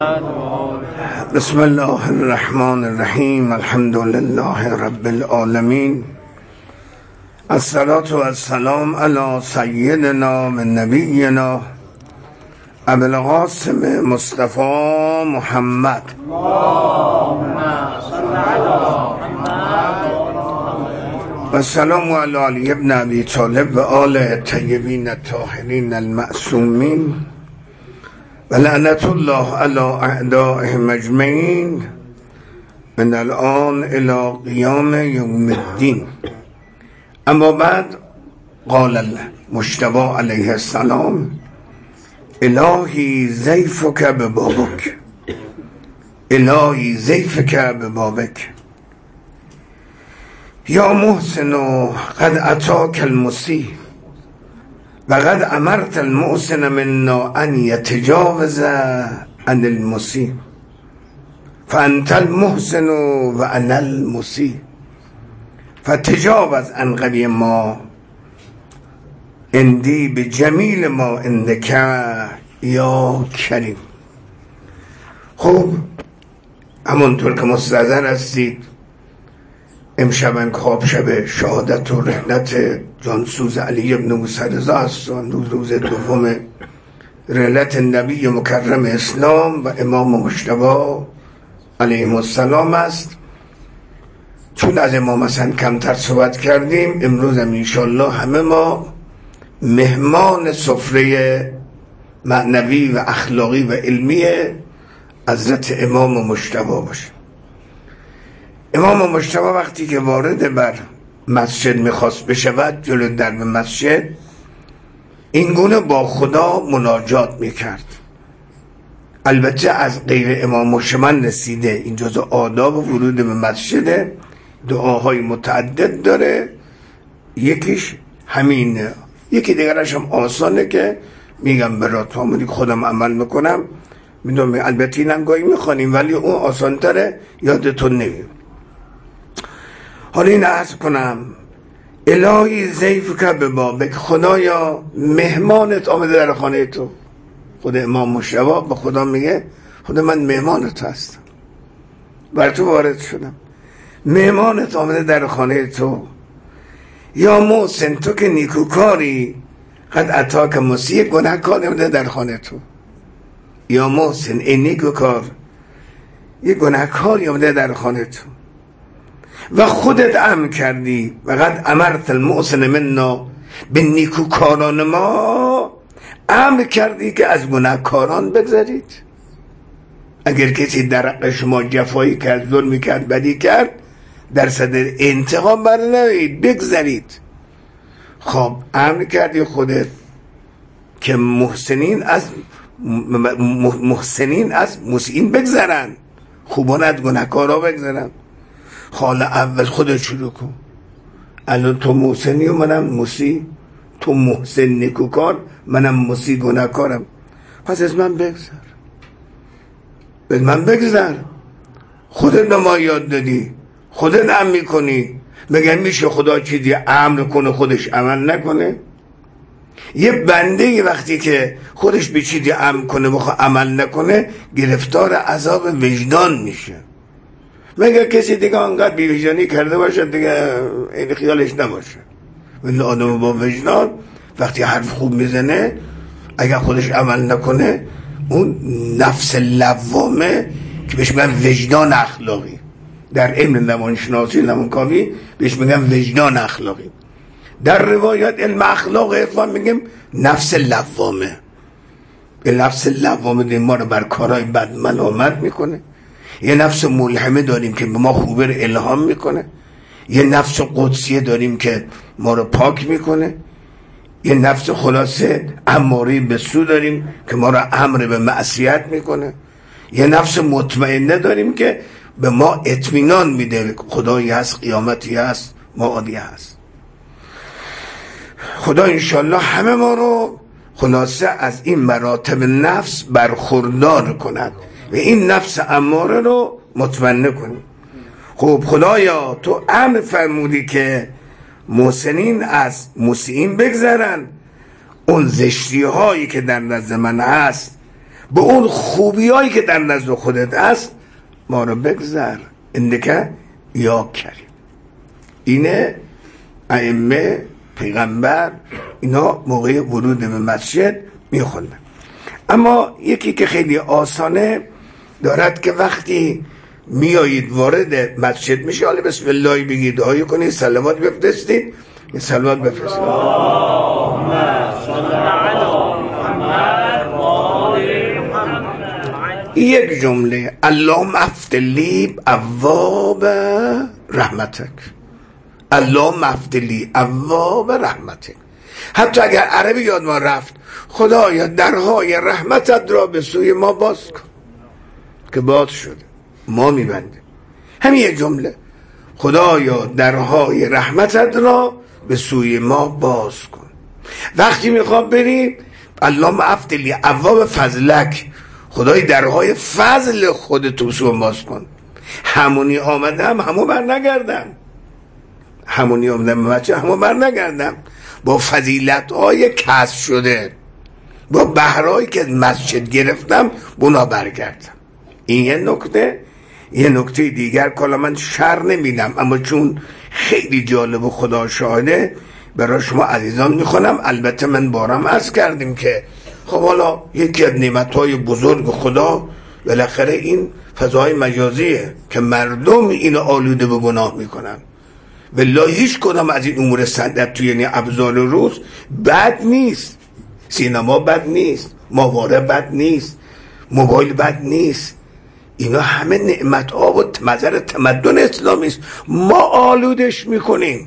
بسم الله الرحمن الرحیم. الحمد لله رب العالمین. الصلاة والسلام علی سیدنا و نبینا ابو القاسم مصطفی محمد. و السلام علی علی ابن ابی طالب و آل طیبین الطاهرین المعصومین و لعنت الله علی اعدائهم اجمعین من الان الی قیام یوم الدین. اما بعد، قال المجتبی علیه السلام: الهی ضیفک ببابک، الهی ضیفک ببابک، یا محسن قد اتاک المسیء و قد امرت المحسن منا ان یتجاوز عن المسیء فانت المحسن و انا المسیء فتجاوز عن قبیح ما عندی بجمیل ما عندک یا کریم. خب، همونطور که مستحضر هستید، امشب خواب شب شهادت و رحلت جانسوز علی ابن موسی رضا است و روز دوم رحلت نبی مکرم اسلام و امام مجتبی علیه السلام است. چون از امام حسن کمتر صحبت کردیم، امروز هم انشالله همه ما مهمان سفره معنوی و اخلاقی و علمی حضرت امام مجتبی باشیم. امام مجتبی وقتی که وارد بر مسجد میخواست بشود، جلو درب مسجد اینگونه با خدا مناجات میکرد. البته از غیر امام مشمن رسیده، این جزء آداب ورود به مسجد، دعاهای متعدد داره، یکیش همینه، یکی دیگرش هم آسانه که میگم براتون خودم عمل میکنم، میدونم البته اینم گاهی میخوانیم ولی اون آسانتره، یادتون نمیم. حالا این عرض کنم: الهی ضیفک ببابک، خدایا مهمانت آمده در خانه تو. خود امام مجتبی به خدا میگه خدا من مهمانت هستم، بر تو وارد شدم، مهمانت آمده در خانه تو. یا محسن، تو که نیکوکاری، قد اتاک مسیء، گناهکار آمده در خانه تو. یا محسن، این نیکوکار، یه گناهکاری آمده در خانه تو و خودت امر کردی و قد امرت المحسن منا، به نیکوکاران ما امر کردی که از گناهکاران بگذرید. اگر کسی در حق شما جفایی کرد، ظلمی کرد، بدی کرد، در صدر انتقام برنوید، بگذرید. خب امر کردی خودت که محسنین از مسیئین بگذرن، خوبان از گناهکارا بگذرن. حالا اول خودت شروع کن. الان تو محسنی و منم مسیء، تو محسن نیکوکار، منم مسیء گناهکارم، پس از من بگذر، از من بگذر. خودت به ما یاد دادی، خودت امر میکنی. مگر میشه خدا چیزی امر کنه خودش عمل نکنه؟ یه بنده وقتی که خودش به چیزی امر کنه بخواه عمل نکنه، گرفتار عذاب وجدان میشه. مگر کسی دیگه انقدر بی‌وجدانی کرده باشه دیگه این خیالش نباشه. ولی آدم با وجدان وقتی حرف خوب میزنه، اگر خودش عمل نکنه، اون نفس لوامه که بهش میگن وجدان اخلاقی، در علم روانشناسی روانکاوی بهش میگن وجدان اخلاقی، در روایات علم اخلاق عرفان میگیم نفس لوامه. به نفس لوامه ما رو بر کارهای بد ملامت میکنه. یه نفس ملهمه داریم که به ما خوبه رو الهام میکنه. یه نفس قدسیه داریم که ما رو پاک میکنه. یه نفس خلاصه اماره به سو داریم که ما رو امر به معصیت میکنه. یه نفس مطمئنه داریم که به ما اطمینان میده خدایی هست، قیامتی هست، معادی هست. خدا انشالله همه ما رو خلاصه از این مراتب نفس برخوردار کند و این نفس اماره رو مطمئنه کنی. خب خدایا تو امر فرمودی که محسنین از مسیئین بگذرن. اون زشتی هایی که در نزد من هست به اون خوبیایی که در نزد خودت است ما رو بگذر. اندکه یا کریم. اینه ائمه، پیغمبر، اینا موقع ورود به مسجد میخوندن. اما یکی که خیلی آسانه دارد که وقتی میایید وارد مسجد میشه، حالا بسم الله بگید، دعایی کنید، صلوات بفرستید. یه صلوات بفرستید. یک جمله، اللهم افتح لی ابواب رحمتک، اللهم افتح لی ابواب رحمتک. حتی اگر عربی یاد ما رفت، خدایا درهای رحمتت را به سوی ما باز کن، که باز شده، ما میبنده. همین یک جمله، خدایا درهای رحمتت را به سوی ما باز کن. وقتی میخوام بریم، اللهم افتح لی ابواب فضلک، خدای درهای فضل خودت به سوی باز کن. همونی آمدم همون بر نگردم، همونی آمدم بچه همون بر نگردم، با فضیلت های کسب شده، با بهرهایی که مسجد گرفتم بونا برگردم. این یه نکته. یه نکته دیگر کلا من شر نمیدم، اما چون خیلی جالب و خدا شاهده برای شما عزیزان میخونم. البته من بارم عرض کردیم که خب حالا یکی از نعمتهای بزرگ خدا بالاخره این فضای مجازیه که مردم اینو آلوده به گناه میکنن. والله هیچ کدام از این امور صنعت توی یعنی ابزار روز بد نیست. سینما بد نیست، ماهواره بد نیست، موبایل بد نیست. اینا همه نعمت ها و مظهر تمدن اسلامی است. ما آلودش میکنیم،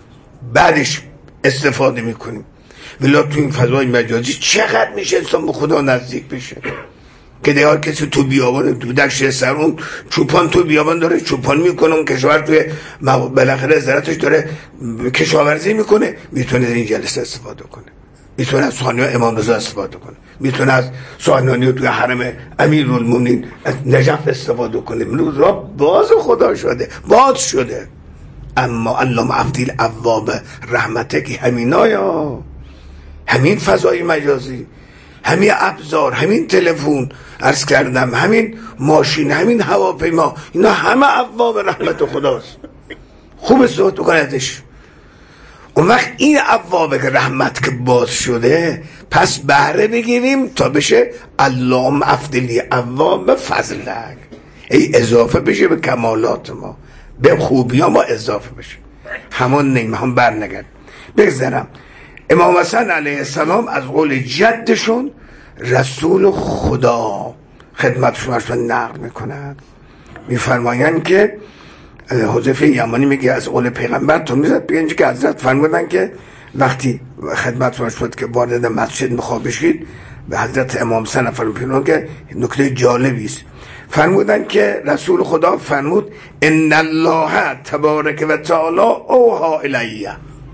بعدش استفاده میکنیم. ولی تو این فضای مجازی چقدر میشه انسان به خدا نزدیک بشه که دیگه کسی تو بیابان، تو دشت سرون چوپان تو بیابان داره چوپان میکنه، اون کشاورز توی بالاخره زراعتش داره کشاورزی میکنه، میتونه این جلسه استفاده کنه، میتونه از سخنرانی امام رضا استفاده کنه، میتونه از سخنرانی توی حرم امیرالمومنین نجف استفاده کنه. امروز را باز خدا شده، باز شده. اما اللهم افتح لی ابواب رحمتک، همینایا، همین فضای مجازی، همین ابزار، همین تلفن، عرض کردم همین ماشین، همین هواپیما، اینا همه ابواب رحمت خداست. خوب استفاده کن ازش. اون وقت این ابواب که رحمت که باز شده، پس بهره بگیریم تا بشه اللهم افتح لی ابواب فضلک، ای اضافه بشه به کمالات ما، به خوبی ها ما اضافه بشه. همون نیم هم برنگرد. بگذارم امام حسن علیه السلام از قول جدشون رسول خدا خدمتشون نقل میکنند، میفرمایند که حذیفه یمانی میگه از قول پیغمبر تو میزد بگه که حضرت فرمودن که وقتی خدمتشون شد که وارد مسجد میخواد بشید، به حضرت امام حسن فرمودن که نکته جالبی است. فرمودن که رسول خدا فرمود ان الله تبارک و تعالی اوحی الیه،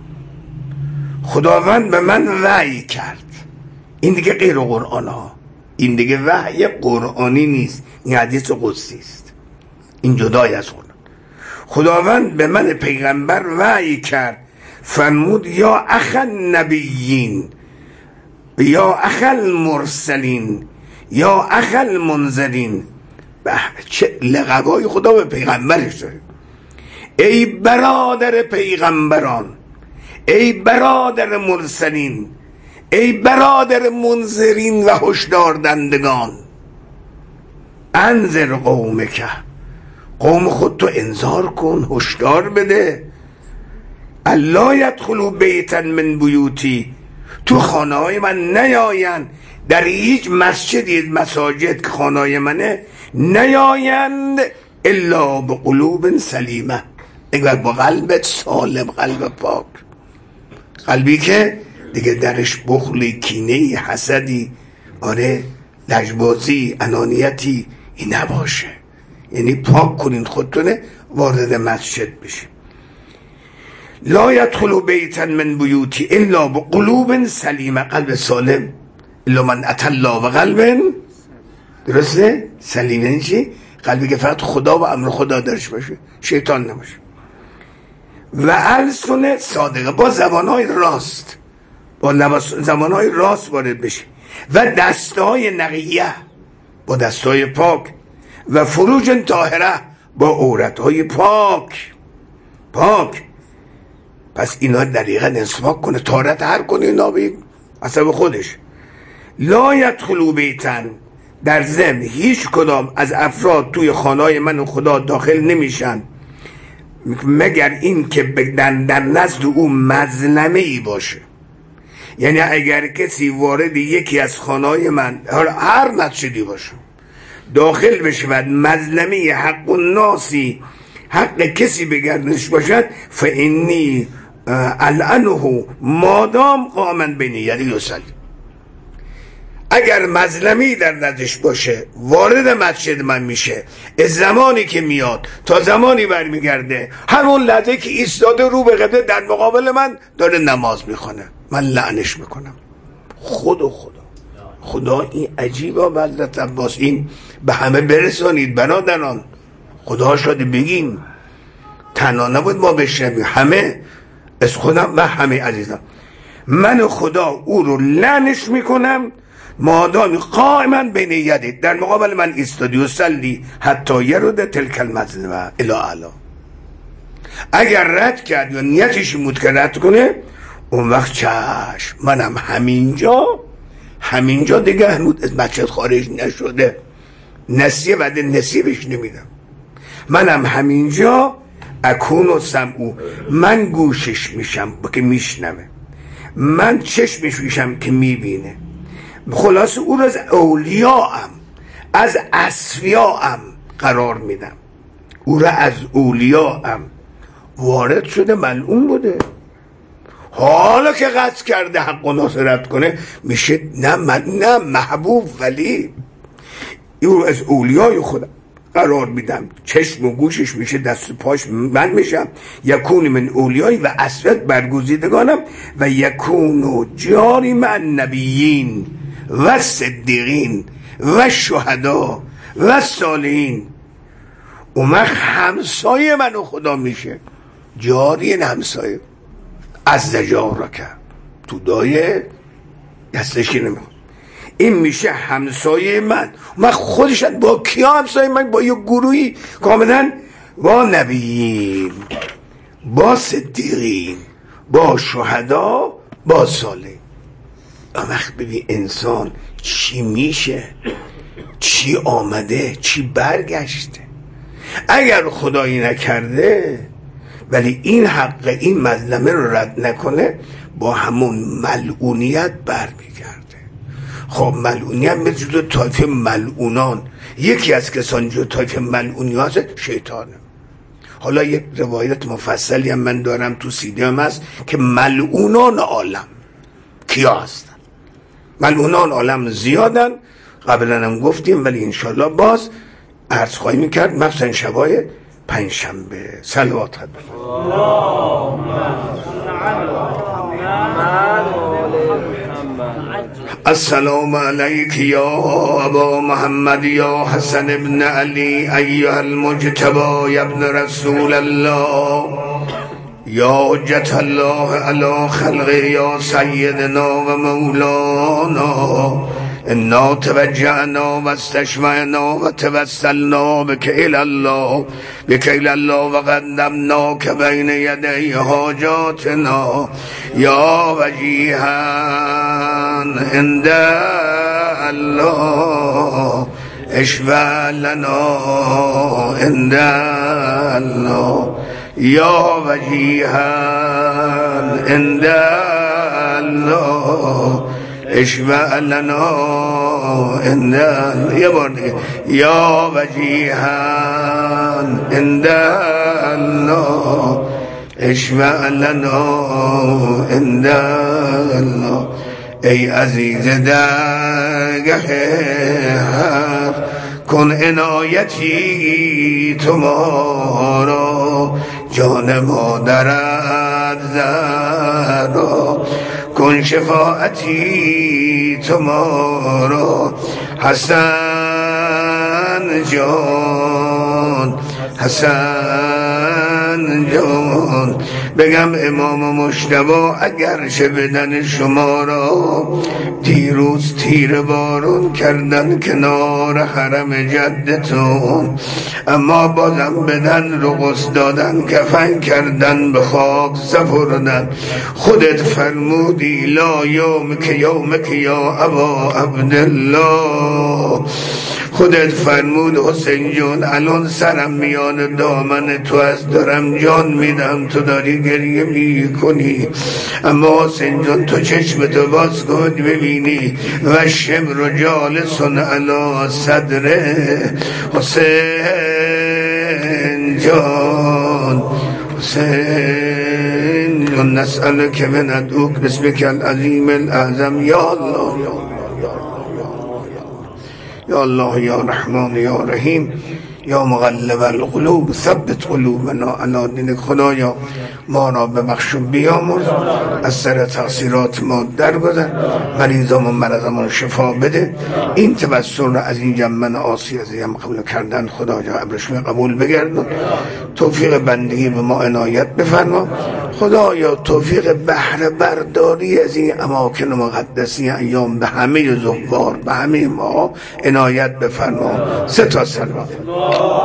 خداوند به من وحی کرد. این دیگه غیر قرآن ها، این دیگه وحی قرآنی نیست، این حدیث قدسی است، این جدای از قرآن. خداوند به من پیغمبر وحی کرد، فرمود یا اخ النبیین، یا اخ المرسلین، یا اخ المنذرین. چه لقبای خدا به پیغمبرش داره. ای برادر پیغمبران، ای برادر مرسلین، ای برادر منذرین و هشدار دهندگان، انذر قومک، قوم خود تو انذار کن، هشدار بده. الا یدخلوا بیتا من بیوتی، تو خانه های من نیاین، در هیچ مسجدی مساجد که خانه های منه نیایند الا بقلوب سلیمه، اگر با قلبت سالم، قلب پاک، قلبی که دیگه درش بخلی، کینه‌ای، حسدی، آره لجبازی، انانیتی این نباشه. یعنی پاک کنین خودتونه، وارد مسجد بشین. لا یدخلوا بیتا من بیوتی الا بقلوب سلیمه، قلب سالم. الا من اتى الله بقلب، درسته؟ سلیمه چی؟ قلبی که فقط خدا و امر خدا درش باشه، شیطان نباشه. و السن صادقه، با زبانهای راست، با زبانهای راست وارد بشه. و دستهای نقیه، با دستای پاک و فروج طاهره با عورتهای پاک. پس اینا دقیقا انصاف کنه، طهارت هر کنه اینا به حسب خودش. لا یدخلوا بیتن، در ضمن هیچ کدام از افراد توی خانه‌های من و خدا داخل نمیشن مگر این که در نزد او مظلمه ای باشه. یعنی اگر کسی وارد یکی از خانه‌های من هر مسجدی باشه داخل بشود مظلمه حق الناسی، حق کسی بگردنش باشد، فانی العنه مادام قاما بین یدی یصلی، اگر مظلمی در نزدش باشه وارد مسجد من میشه، از زمانی که میاد تا زمانی برمیگرده، همون لحظه که ایستاده رو به قبله در مقابل من داره نماز میخونه، من لعنش میکنم. خدا این عجیبه. حضرت عباس این به همه برسانید برادران، خدا شده بگیم، تنها نبود ما بشنویم، همه از خودم و همه عزیزم، من خدا او رو لعنش میکنم مادامی قائما بین یدی، در مقابل من ایستادی و سلی حتی یرد تلک المظلمه الی اعلی. اگر رد کرد یا نیتش بود که رد کنه، اون وقت چشم، منم همینجا دیگه هنوز از مسجد خارج نشده، نسیه بعد نسیبش نمیدم، منم همینجا اکون و سمعو، من گوشش میشم که میشنوه، من چشمش میشم که میبینه. خلاص او را از اولیاءم، از اصفیاءم قرار میدم، او را از اولیاءم. وارد شده ملعون بوده، حالا که قصد کرده حق و ناصرت کنه میشه نه محبوب ولی، او از اولیای خودم قرار میدم، چشم و گوشش میشه، دست و پاش من میشم، یکون من اولیای و اسود برگزیدگانم و یکون جاری من نبیین و صدیقین و شهدا و صالحین. اون همسایه من و خدا میشه، جاری همسایه از زجار که تو دایه دستشی نمیخواد، این میشه همسایه من خودش با کیا همسایه من؟ با یه گروهی کاملا، با نبیین، با صدیقین، با شهدا، با صالحین. وقت ببین انسان چی میشه، چی آمده، چی برگشته. اگر خدایی نکرده ولی این حق این مظلمه رو رد نکنه، با همون ملعونیت برمیگرده. خب ملعونیت مثل دو طایفه ملعونان، یکی از کسان جو طایفه ملعونی هست شیطانه. حالا یک روایت مفصلی هم من دارم تو سیدی هم هست که ملعونان عالم کیا هستن. ملعونان عالم زیادن، قبلا هم گفتیم ولی انشالله باز عرض خواهی میکرد، مخصوصا شبای پنجشنبه. صلوات السلام علیک یا ابا محمد یا حسن ابن علی ایها المجتبی یا ابن رسول الله یا حجت الله علی خلقه یا سیدنا و مولانا، انا توجهنا و استشفعنا و توسلنا بک الی الله و قدمناک بین یدی حاجاتنا یا وجیها عند الله اشفع لنا عند الله یا وجیها عند الله اشفع لنا عند، یه بار دیگه، یا وجیها عند الله اشفع لنا عند الله. ای عزیز درگه حق کن عنایتی تو ما را، جان مادرت زهرا کن شفاعتی تو ما را، حسن جان حسن جان بگم امام مجتبی اگرچه بدن شما را دیروز تیر بارون کردن کنار حرم جدتون، اما بازم بدن رو قصد دادن، کفن کردن، به خاک سپردن. خودت فرمودی لا یومک یا ابا عبدالله، خودت فرمود حسین جون الان سرم میان دامن تو از دارم جان میدم، تو داری گریه میکنی، اما حسین جون تو چشمتو باز کن ببینی و شمر جالسون علی صدره. حسین جان حسین جان نسألک و ندعوک باسمک العظیم الاعظم یا الله یا الله یا رحمان یا رحیم یا مقلب القلوب ثبت قلوبنا علی دینک. خدایا ما را ببخش و بیامرز، از سر تقصیرات ما درگذر، مریضامون مرضمون شفا بده. این توسل را از این جمع آسی از این قبول کردن خدایا ابرشون قبول بگردن، توفیق بندگی به ما عنایت بفرما. خدایا توفیق بهره برداری از این اماکن مقدسی ایام به همه زوار، به همه ما عنایت بفرما. 3 تا سلوات.